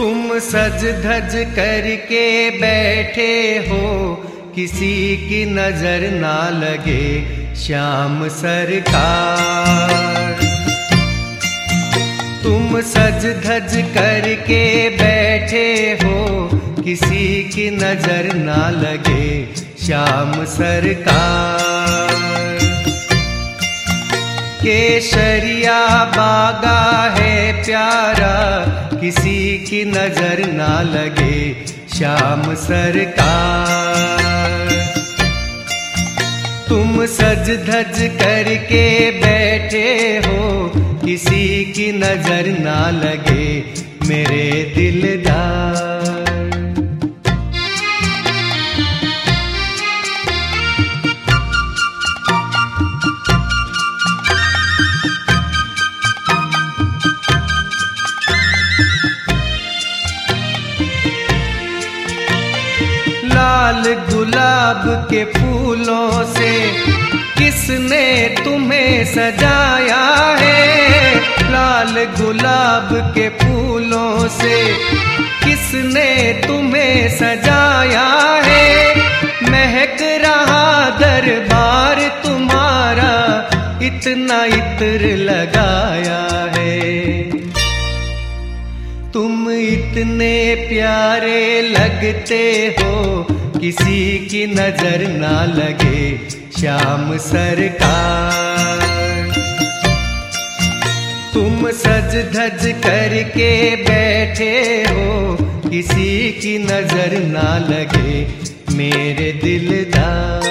तुम सज धज करके बैठे हो, किसी की नजर ना लगे श्याम सरकार। तुम सज धज करके बैठे हो, किसी की नजर ना लगे श्याम सरकार। केसरिया बागा है प्यारा, किसी की नजर ना लगे श्याम सरकार। तुम सज धज करके बैठे हो, किसी की नजर ना लगे मेरे दिलदार। लाल गुलाब के फूलों से किसने तुम्हें सजाया है। लाल गुलाब के फूलों से किसने तुम्हें सजाया है। महक रहा दरबार तुम्हारा, इतना इत्र लगाया है। तुम इतने प्यारे लगते हो, किसी की नजर ना लगे श्याम सरकार। तुम सज धज करके बैठे हो, किसी की नजर ना लगे मेरे दिलदार।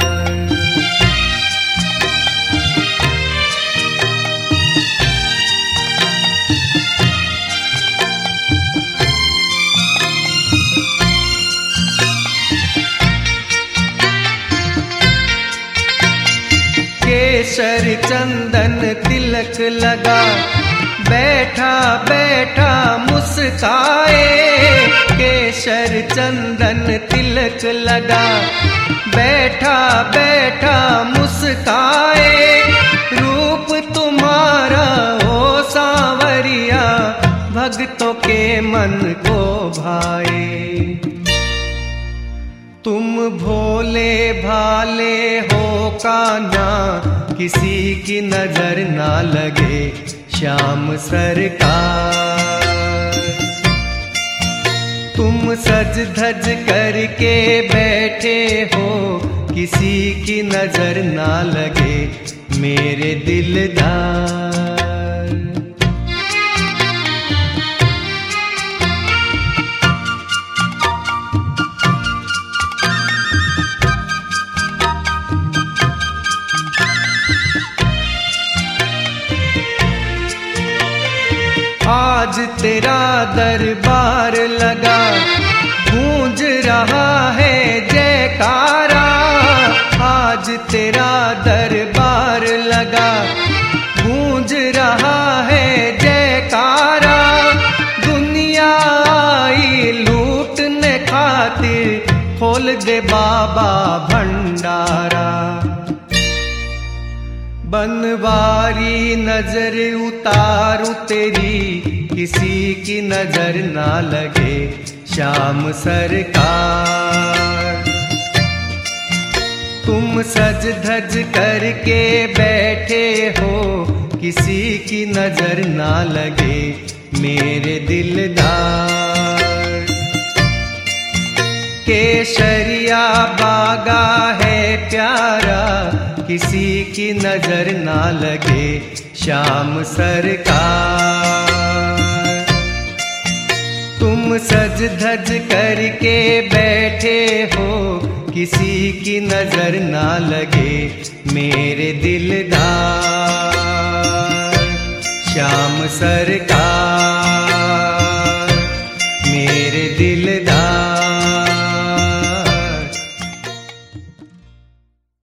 केसर चंदन तिलक लगा, बैठा बैठा मुस्काए। केसर चंदन तिलक लगा, बैठा बैठा मुस्काए। रूप तुम्हारा ओ सांवरिया, भक्तों के मन को भाए। तुम भोले भाले हो कान्हा, किसी की नजर ना लगे श्याम सरकार। तुम सज धज करके बैठे हो, किसी की नजर ना लगे मेरे दिलदार। आज तेरा दरबार लगा, गूंज रहा है जयकारा। आज तेरा दरबार लगा, गूंज रहा है जयकारा। दुनिया आई लूटने खातिर, खोल दे बाबा भंडारा। बनवारी नजर उतारू तेरी, किसी की नजर ना लगे श्याम सरकार। तुम सज धज करके बैठे हो, किसी की नजर ना लगे मेरे दिलदार। केसरिया बागा है प्यारा, किसी की नजर ना लगे श्याम सरकार। तुम सज धज करके बैठे हो, किसी की नजर ना लगे मेरे दिलदार श्याम सरकार।